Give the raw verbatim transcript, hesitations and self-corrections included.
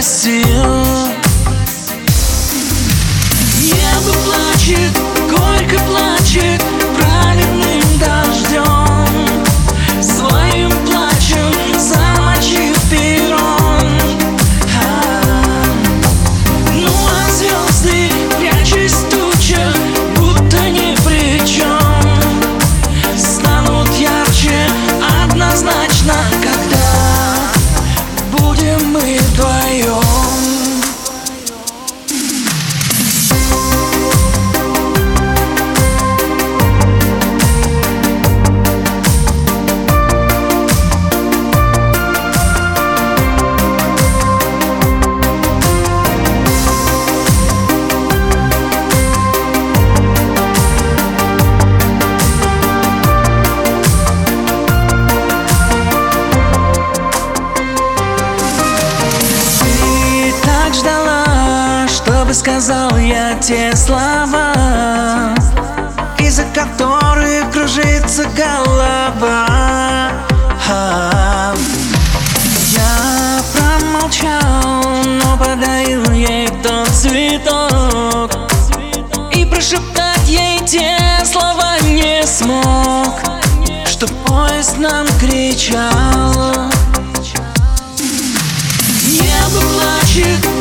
сил. Небо плачет, горько плачет праведным дождем, своим плачем замочив перрон. А, ну а звезды, прячась в тучах, будто ни при чем, станут ярче однозначно, когда будем мы вдвоем. Сказал я те слова, из-за которых кружится голова. А, я промолчал, но подарил ей тот цветок, и прошептать ей те слова не смог, что поезд нам кричал. Небо плачет,